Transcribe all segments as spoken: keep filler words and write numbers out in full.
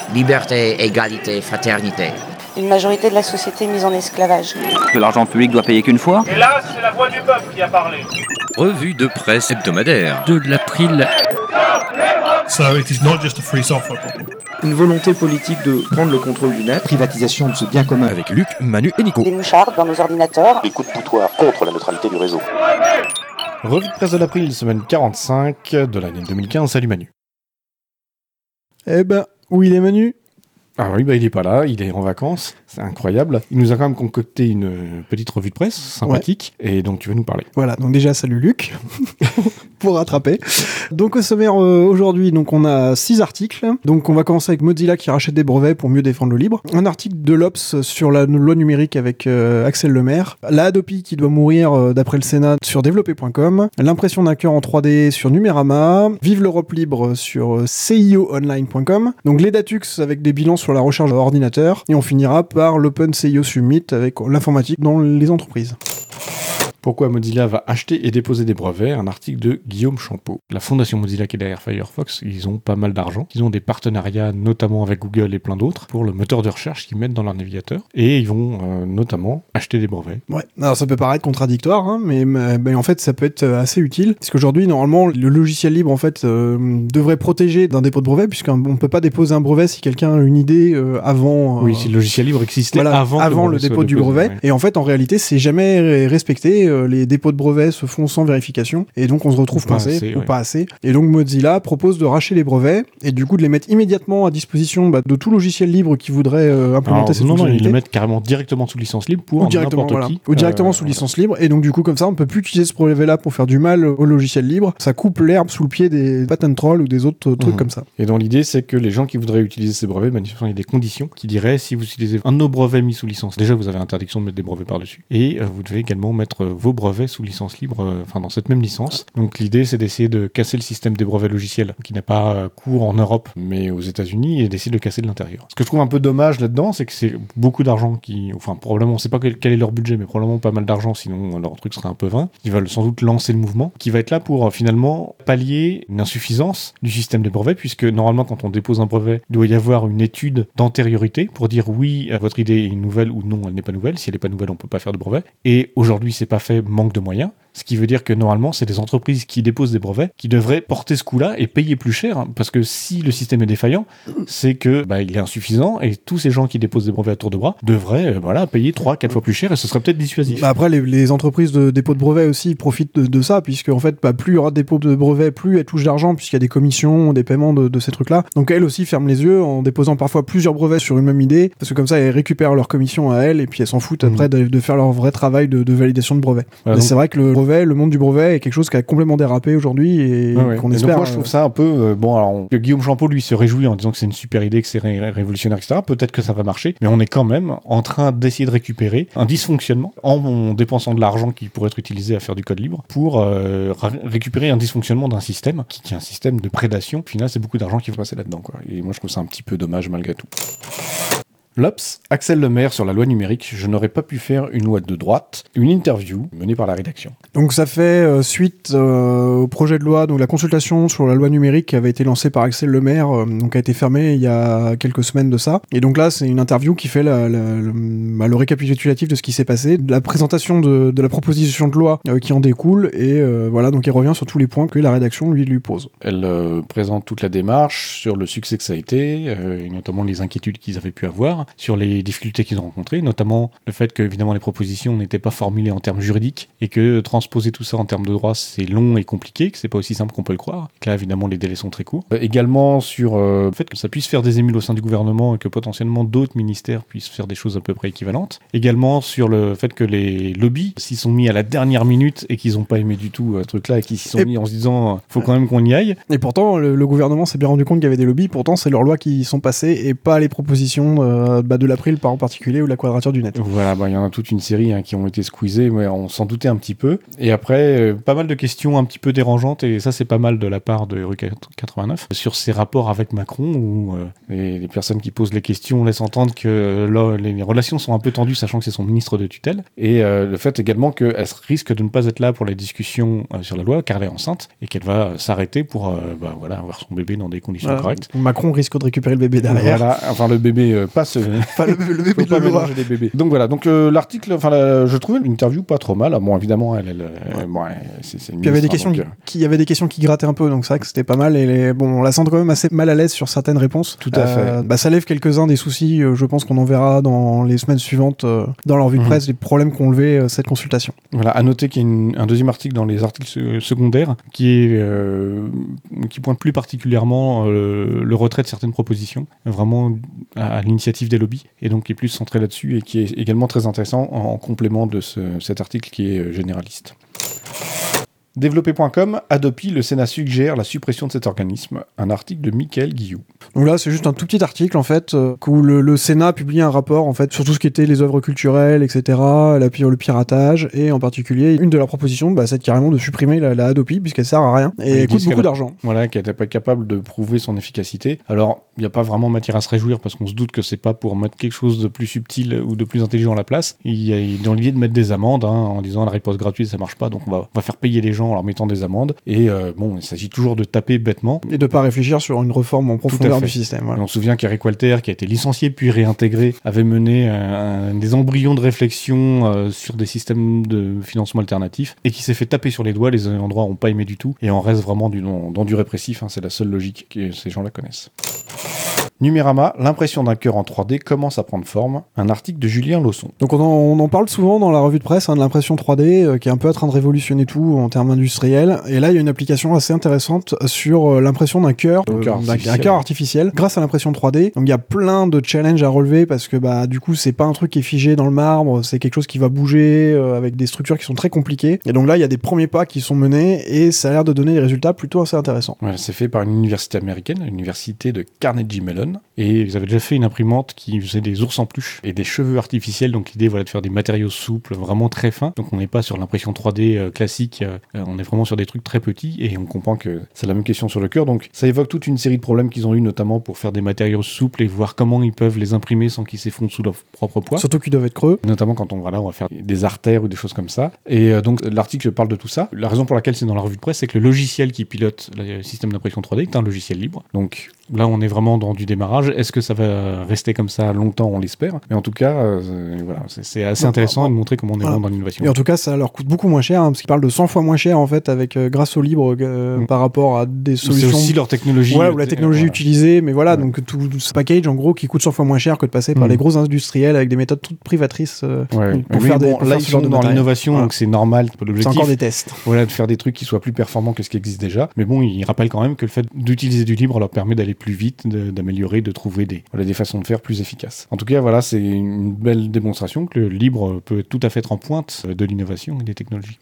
Liberté, égalité, fraternité. Une majorité de la société mise en esclavage. Que l'argent public doit payer qu'une fois. Et là, c'est la voix du peuple qui a parlé. Revue de presse hebdomadaire de l'April. So it is not just a free software problem. Une volonté politique de prendre le contrôle du net. Privatisation de ce bien commun. Avec Luc, Manu et Nico. Des mouchards dans nos ordinateurs. Des coups de poutoir contre la neutralité du réseau. Revue de presse de l'April, semaine quarante-cinq de l'année deux mille quinze. Salut Manu. Eh ben, où il est Manu ? Ah oui, bah il est pas là, il est en vacances, c'est incroyable. Il nous a quand même concocté une petite revue de presse sympathique, ouais. Et donc tu vas nous parler. Voilà, donc déjà salut Luc, pour rattraper. Donc au sommaire euh, aujourd'hui, donc on a six articles. Donc on va commencer avec Mozilla qui rachète des brevets pour mieux défendre le libre. Un article de l'Obs sur la loi numérique avec euh, Axel Lemaire. La Hadopi qui doit mourir euh, d'après le Sénat sur développer point com. L'impression d'un cœur en trois D sur Numérama. Vive l'Europe libre sur euh, C I O online point com. Donc les Datux avec des bilans sur sur la recherche ordinateur, et on finira par l'Open C I O Summit avec l'informatique dans les entreprises. Pourquoi Mozilla va acheter et déposer des brevets, un article de Guillaume Champeau. La fondation Mozilla qui est derrière Firefox, ils ont pas mal d'argent. Ils ont des partenariats notamment avec Google et plein d'autres pour le moteur de recherche qu'ils mettent dans leur navigateur, et ils vont euh, notamment acheter des brevets. Ouais, alors ça peut paraître contradictoire, hein, mais, mais en fait ça peut être assez utile, parce qu'aujourd'hui normalement le logiciel libre en fait euh, devrait protéger d'un dépôt de brevet, puisqu'on ne peut pas déposer un brevet si quelqu'un a une idée euh, avant... Euh, oui, si le logiciel libre existait voilà, avant, avant le, le dépôt déposé, du brevet, ouais. Et en fait en réalité c'est jamais respecté. Les dépôts de brevets se font sans vérification, et donc on se retrouve ou pas coincé, assez, ou ouais. pas assez. Et donc Mozilla propose de racheter les brevets, et du coup de les mettre immédiatement à disposition bah, de tout logiciel libre qui voudrait euh, implémenter Alors, cette non, fonctionnalité. Non, ils le mettent carrément directement sous licence libre pour ou directement, n'importe voilà. qui. Ou directement euh, sous licence libre, et donc du coup comme ça on peut plus utiliser ce brevet-là pour faire du mal au logiciel libre. Ça coupe l'herbe sous le pied des patent trolls ou des autres trucs mmh. comme ça. Et donc l'idée c'est que les gens qui voudraient utiliser ces brevets, manifestement il y a des conditions qui diraient si vous utilisez un de nos brevets mis sous licence, déjà vous avez interdiction de mettre des brevets par-dessus, et euh, vous devez également mettre euh, vos brevets sous licence libre, euh, enfin dans cette même licence. Donc l'idée c'est d'essayer de casser le système des brevets logiciels qui n'a pas euh, cours en Europe mais aux États-Unis, et d'essayer de le casser de l'intérieur. Ce que je trouve un peu dommage là-dedans, c'est que c'est beaucoup d'argent qui, enfin probablement, on sait pas quel, quel est leur budget, mais probablement pas mal d'argent, sinon leur truc serait un peu vain. Ils veulent sans doute lancer le mouvement qui va être là pour euh, finalement pallier une insuffisance du système des brevets, puisque normalement quand on dépose un brevet, il doit y avoir une étude d'antériorité pour dire oui, votre idée est nouvelle ou non, elle n'est pas nouvelle. Si elle n'est pas nouvelle, on peut pas faire de brevet. Et aujourd'hui, c'est pas fait, manque de moyens. Ce qui veut dire que normalement, c'est des entreprises qui déposent des brevets qui devraient porter ce coup-là et payer plus cher, hein, parce que si le système est défaillant, c'est que bah, il est insuffisant, et tous ces gens qui déposent des brevets à tour de bras devraient euh, voilà, payer trois quatre fois plus cher, et ce serait peut-être dissuasif. Bah après, les, les entreprises de dépôt de brevets aussi profitent de, de ça, puisque en fait, bah, plus il y aura de dépôt de brevets, plus elles touchent d'argent, puisqu'il y a des commissions, des paiements de, de ces trucs-là. Donc elles aussi ferment les yeux en déposant parfois plusieurs brevets sur une même idée, parce que comme ça, elles récupèrent leur commission à elles, et puis elles s'en foutent après mmh. de, de faire leur vrai travail de, de validation de brevet. Voilà, mais donc... c'est vrai que le brevet, le monde du brevet est quelque chose qui a complètement dérapé aujourd'hui, et ouais, ouais. qu'on et espère. Donc moi je trouve ça un peu euh, bon. Alors on... Guillaume Champeau lui se réjouit en disant que c'est une super idée, que c'est ré- révolutionnaire, et cetera. Peut-être que ça va marcher, mais on est quand même en train d'essayer de récupérer un dysfonctionnement en dépensant de l'argent qui pourrait être utilisé à faire du code libre pour euh, ré- récupérer un dysfonctionnement d'un système qui, qui est un système de prédation. Au final, c'est beaucoup d'argent qui va passer là-dedans, quoi. Et moi je trouve ça un petit peu dommage malgré tout. L'Obs, Axel Lemaire sur la loi numérique, je n'aurais pas pu faire une loi de droite, une interview menée par la rédaction. Donc ça fait euh, suite euh, au projet de loi, donc la consultation sur la loi numérique qui avait été lancée par Axel Lemaire, euh, donc a été fermée il y a quelques semaines de ça. Et donc là, c'est une interview qui fait la, la, le, bah, le récapitulatif de ce qui s'est passé, de la présentation de, de la proposition de loi euh, qui en découle, et euh, voilà, donc elle revient sur tous les points que la rédaction lui lui pose. Elle euh, présente toute la démarche sur le succès que ça a été, euh, et notamment les inquiétudes qu'ils avaient pu avoir, sur les difficultés qu'ils ont rencontrées, notamment le fait que évidemment les propositions n'étaient pas formulées en termes juridiques, et que transposer tout ça en termes de droit c'est long et compliqué, que c'est pas aussi simple qu'on peut le croire, que là évidemment les délais sont très courts. Euh, également sur euh, le fait que ça puisse faire des émules au sein du gouvernement, et que potentiellement d'autres ministères puissent faire des choses à peu près équivalentes. Également sur le fait que les lobbies s'y sont mis à la dernière minute et qu'ils n'ont pas aimé du tout euh, ce truc-là, et qu'ils s'y sont et mis en se disant faut quand même qu'on y aille. Et pourtant le, le gouvernement s'est bien rendu compte qu'il y avait des lobbies, pourtant c'est leurs lois qui sont passées et pas les propositions euh, euh, bah, de l'April par en particulier ou la Quadrature du Net. Voilà, bah, il y en a toute une série hein, qui ont été squeezées, mais on s'en doutait un petit peu. Et après, euh, pas mal de questions un petit peu dérangeantes, et ça c'est pas mal de la part de Rue quatre-vingt-neuf, sur ses rapports avec Macron, où euh, les, les personnes qui posent les questions laissent entendre que euh, là, les, les relations sont un peu tendues, sachant que c'est son ministre de tutelle, et euh, le fait également qu'elle risque de ne pas être là pour les discussions euh, sur la loi, car elle est enceinte, et qu'elle va euh, s'arrêter pour euh, bah, voilà, avoir son bébé dans des conditions voilà. correctes. Macron risque de récupérer le bébé derrière. Voilà, enfin le bébé euh, passe... Euh, enfin le, le bébé de pas loi. mélanger les bébés. Donc voilà, donc euh, l'article, enfin la, je trouvais l'interview pas trop mal. Bon évidemment, elle, elle, elle, bon, elle c'est, c'est une Puis il y avait des ministre, questions donc, euh... qui, il y avait des questions qui grattaient un peu, donc c'est vrai que c'était pas mal. Et les, bon, on la sent quand même assez mal à l'aise sur certaines réponses. Tout à euh, fait. Bah, ça lève quelques-uns des soucis. Euh, je pense qu'on en verra dans les semaines suivantes euh, dans leur revue de presse, mmh. les problèmes qu'ont levé euh, cette consultation. Voilà, à noter qu'il y a une, un deuxième article dans les articles se- secondaires qui est euh, qui pointe plus particulièrement euh, le retrait de certaines propositions, vraiment à, à l'initiative des lobbies, et donc qui est plus centré là-dessus et qui est également très intéressant en, en complément de ce, cet article qui est généraliste. Développé point com, Adopi, le Sénat suggère la suppression de cet organisme. Un article de Mickaël Guillou. Donc là, c'est juste un tout petit article, en fait, euh, où le, le Sénat publie un rapport, en fait, sur tout ce qui était les œuvres culturelles, et cetera, la, le piratage, et en particulier, une de leurs propositions, bah, c'est carrément de supprimer la, la Adopi, puisqu'elle sert à rien, et elle coûte beaucoup d'argent. Voilà, qu'elle n'était pas capable de prouver son efficacité. Alors, il n'y a pas vraiment matière à se réjouir, parce qu'on se doute que c'est pas pour mettre quelque chose de plus subtil ou de plus intelligent à la place. Il y a dans l'idée de mettre des amendes, hein, en disant la riposte gratuite, ça marche pas, donc on va, on va faire payer les gens en leur mettant des amendes. Et euh, bon, il s'agit toujours de taper bêtement. Et de pas réfléchir sur une réforme en profondeur du système. Voilà. On se souvient qu'Eric Walter, qui a été licencié puis réintégré, avait mené un, un, des embryons de réflexion euh, sur des systèmes de financement alternatifs et qui s'est fait taper sur les doigts. Les endroits n'ont pas aimé du tout et on reste vraiment du, dans, dans du répressif. Hein, c'est la seule logique que ces gens-là connaissent. Numérama, l'impression d'un cœur en trois D commence à prendre forme. Un article de Julien Lausson. Donc on en, on en parle souvent dans la revue de presse, hein, de l'impression trois D euh, qui est un peu en train de révolutionner tout en termes industriels. Et là, il y a une application assez intéressante sur euh, l'impression d'un cœur, euh, d'un, d'un cœur artificiel grâce à l'impression trois D. Donc il y a plein de challenges à relever parce que bah du coup c'est pas un truc qui est figé dans le marbre, c'est quelque chose qui va bouger euh, avec des structures qui sont très compliquées. Et donc là, il y a des premiers pas qui sont menés et ça a l'air de donner des résultats plutôt assez intéressants. Ouais, c'est fait par une université américaine, l'université de Carnegie Mellon. Et ils avaient déjà fait une imprimante qui faisait des ours en peluche et des cheveux artificiels. Donc l'idée, voilà, de faire des matériaux souples, vraiment très fins. Donc on n'est pas sur l'impression trois D euh, classique, euh, on est vraiment sur des trucs très petits et on comprend que c'est la même question sur le cœur. Donc ça évoque toute une série de problèmes qu'ils ont eu, notamment pour faire des matériaux souples et voir comment ils peuvent les imprimer sans qu'ils s'effondrent sous leur propre poids. Surtout qu'ils doivent être creux. Notamment quand on, voilà, on va faire des artères ou des choses comme ça. Et euh, donc l'article parle de tout ça. La raison pour laquelle c'est dans la revue de presse, c'est que le logiciel qui pilote le système d'impression trois D est un logiciel libre. Donc là, on est vraiment dans du démarrage. Est-ce que ça va rester comme ça longtemps? On l'espère. Mais en tout cas, euh, voilà, c'est, c'est assez non, intéressant bon, de montrer comment on est voilà. vraiment dans l'innovation. Et en tout cas, ça leur coûte beaucoup moins cher, hein, parce qu'ils parlent de cent fois moins cher, en fait, avec, euh, grâce au libre, euh, mm. par rapport à des solutions. C'est aussi leur technologie. Ouais, ou la technologie voilà. utilisée. Mais voilà, ouais. donc tout, tout ce package, en gros, qui coûte cent fois moins cher que de passer mm. par les gros industriels avec des méthodes toutes privatrices euh, ouais. pour oui, faire bon, des. Là, ils sont dans matériel. L'innovation, voilà. donc c'est normal. C'est encore des tests. Voilà, de faire des trucs qui soient plus performants que ce qui existe déjà. Mais bon, ils rappellent quand même que le fait d'utiliser du libre leur permet d'aller plus vite, de, d'améliorer, de trouver des, voilà, des façons de faire plus efficaces. En tout cas, voilà, c'est une belle démonstration que le libre peut tout à fait être en pointe de l'innovation et des technologies.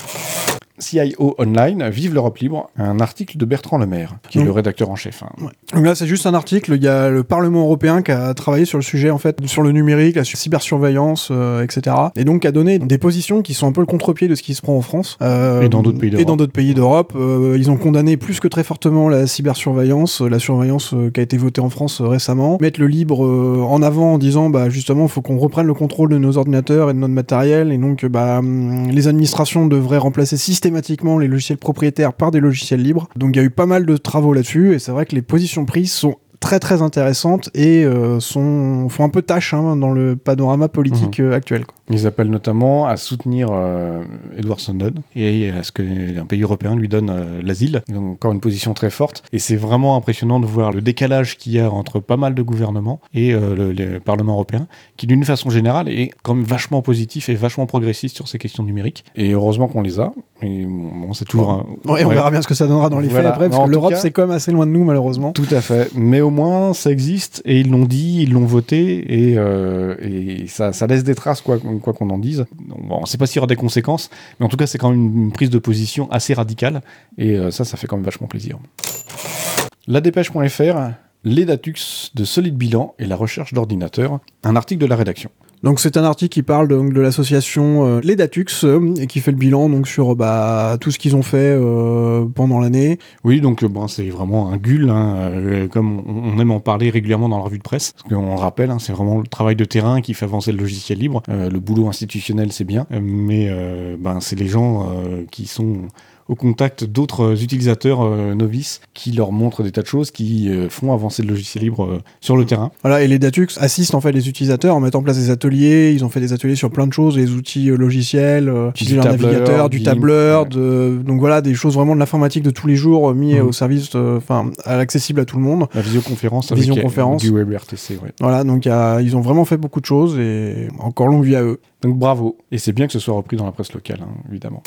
C I O Online, Vive l'Europe libre, un article de Bertrand Lemaire, qui est mmh. le rédacteur en chef. Hein. Ouais. Donc là, c'est juste un article. Il y a le Parlement européen qui a travaillé sur le sujet, en fait, sur le numérique, la cybersurveillance, euh, et cetera. Et donc, a donné des positions qui sont un peu le contre-pied de ce qui se prend en France. Euh, et dans d'autres pays d'Europe. Et dans d'autres pays d'Europe. Euh, ils ont condamné plus que très fortement la cybersurveillance, la surveillance euh, qui a été votée en France euh, récemment. Mettre le libre euh, en avant en disant, bah, justement, il faut qu'on reprenne le contrôle de nos ordinateurs et de notre matériel. Et donc, bah, hum, les administrations devraient remplacer systématiquement les logiciels propriétaires par des logiciels libres. Donc il y a eu pas mal de travaux là-dessus et c'est vrai que les positions prises sont très très intéressantes et euh, sont, font un peu tâche hein, dans le panorama politique mmh. euh, actuel. Quoi. Ils appellent notamment à soutenir euh, Edward Snowden et à ce qu'un pays européen lui donne euh, l'asile. Ils ont encore une position très forte et c'est vraiment impressionnant de voir le décalage qu'il y a entre pas mal de gouvernements et euh, le, le Parlement européen qui d'une façon générale est quand même vachement positif et vachement progressiste sur ces questions numériques. Et heureusement qu'on les a. Et bon, c'est toujours bon. un... Et on ouais. verra bien ce que ça donnera dans les voilà. faits après parce non, que l'Europe cas, c'est quand même assez loin de nous malheureusement. Tout à fait. Mais au moins ça existe et ils l'ont dit, ils l'ont voté et, euh, et ça, ça laisse des traces quoi, quoi qu'on en dise. Bon, on ne sait pas s'il y aura des conséquences, mais en tout cas c'est quand même une, une prise de position assez radicale et euh, ça, ça fait quand même vachement plaisir. La dépêche point F R, l'Edatux de solide bilan et la recherche d'ordinateurs, un article de la rédaction. Donc c'est un article qui parle donc de l'association euh, l'Edatux euh, et qui fait le bilan donc sur bah, tout ce qu'ils ont fait euh, pendant l'année. Oui, donc bon, c'est vraiment un G U L, hein, euh, comme on, on aime en parler régulièrement dans la revue de presse, parce qu'on le rappelle, hein, c'est vraiment le travail de terrain qui fait avancer le logiciel libre. Euh, le boulot institutionnel, c'est bien, euh, mais euh, ben, c'est les gens euh, qui sont au contact d'autres utilisateurs euh, novices qui leur montrent des tas de choses qui euh, font avancer le logiciel libre euh, sur le terrain. Voilà, et l'Edatux assiste en fait les utilisateurs en mettant en place des ateliers. Ils ont fait des ateliers sur plein de choses, des outils euh, logiciels, euh, utiliser leur navigateur, du tableur, ouais. de... donc voilà, des choses vraiment de l'informatique de tous les jours euh, mis mmh. au service, enfin, euh, accessible à tout le monde. La visioconférence, la visioconférence avec du WebRTC, ouais. Voilà, donc euh, ils ont vraiment fait beaucoup de choses et encore longue vie à eux. Donc bravo, et c'est bien que ce soit repris dans la presse locale, hein, évidemment.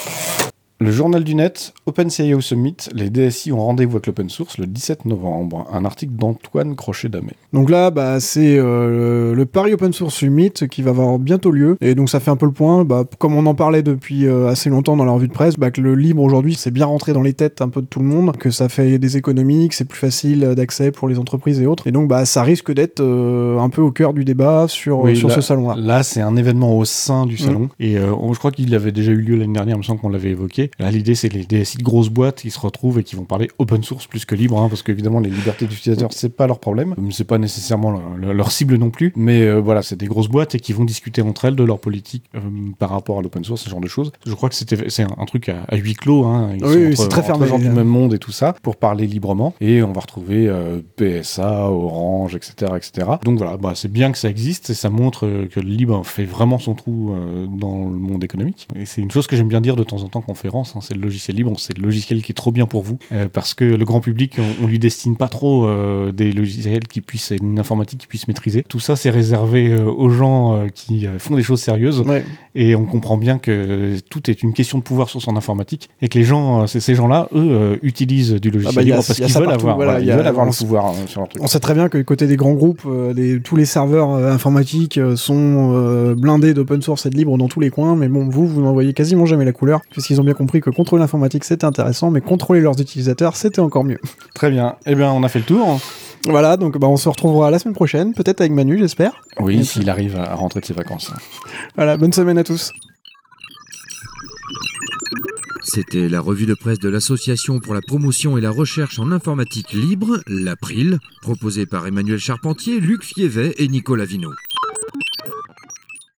Le journal du net, OpenCIO Summit, les D S I ont rendez-vous avec l'open source le dix-sept novembre. Un article d'Antoine Crochet-Damé. Donc là, bah, c'est euh, le Paris Open Source Summit qui va avoir bientôt lieu. Et donc ça fait un peu le point, bah, comme on en parlait depuis euh, assez longtemps dans la revue de presse, bah, que le libre aujourd'hui, c'est bien rentré dans les têtes un peu de tout le monde, que ça fait des économies, que c'est plus facile d'accès pour les entreprises et autres. Et donc bah, ça risque d'être euh, un peu au cœur du débat sur, oui, sur là, ce salon-là. Là, c'est un événement au sein du salon. Mmh. Et euh, je crois qu'il avait déjà eu lieu l'année dernière, il me semble qu'on l'avait évoqué. Là, l'idée, c'est les D S I de grosses boîtes qui se retrouvent et qui vont parler open source plus que libre, hein, parce qu'évidemment, les libertés d'utilisateurs, c'est pas leur problème. C'est pas nécessairement leur, leur, leur cible non plus. Mais euh, voilà, c'est des grosses boîtes et qui vont discuter entre elles de leur politique euh, par rapport à l'open source, ce genre de choses. Je crois que c'était, c'est un, un truc à, à huis clos. Hein. Ils oui, sont oui entre, c'est très fermé. Gens du même monde et tout ça, pour parler librement. Et on va retrouver euh, P S A, Orange, et cetera, et cetera. Donc voilà, bah, c'est bien que ça existe et ça montre euh, que le libre fait vraiment son trou euh, dans le monde économique. Et c'est une chose que j'aime bien dire de temps en temps en conférence, hein, c'est le logiciel libre, c'est le logiciel qui est trop bien pour vous, euh, parce que le grand public, on, on lui destine pas trop euh, des logiciels qui puissent, une informatique qui puisse maîtriser. Tout ça, c'est réservé euh, aux gens euh, qui euh, font des choses sérieuses, ouais. Et on comprend bien que tout est une question de pouvoir sur son informatique, et que les gens, euh, ces gens-là, eux, euh, utilisent du logiciel ah bah, libre a, parce qu'ils veulent avoir, voilà, voilà, ils veulent avoir le pouvoir euh, sur leur truc. On sait très bien que côté des grands groupes, euh, les, tous les serveurs euh, informatiques euh, sont euh, blindés d'open source et de libre dans tous les coins, mais bon, vous, vous n'en voyez quasiment jamais la couleur, puisqu'ils ont bien compris que contrôler l'informatique, c'était intéressant, mais contrôler leurs utilisateurs, c'était encore mieux. Très bien. Eh bien, on a fait le tour. Voilà, donc bah, on se retrouvera la semaine prochaine, peut-être avec Manu, j'espère. Oui, s'il arrive à rentrer de ses vacances. Voilà, bonne semaine à tous. C'était la revue de presse de l'Association pour la promotion et la recherche en informatique libre, l'April, proposée par Emmanuel Charpentier, Luc Fievet et Nicolas Vinaud.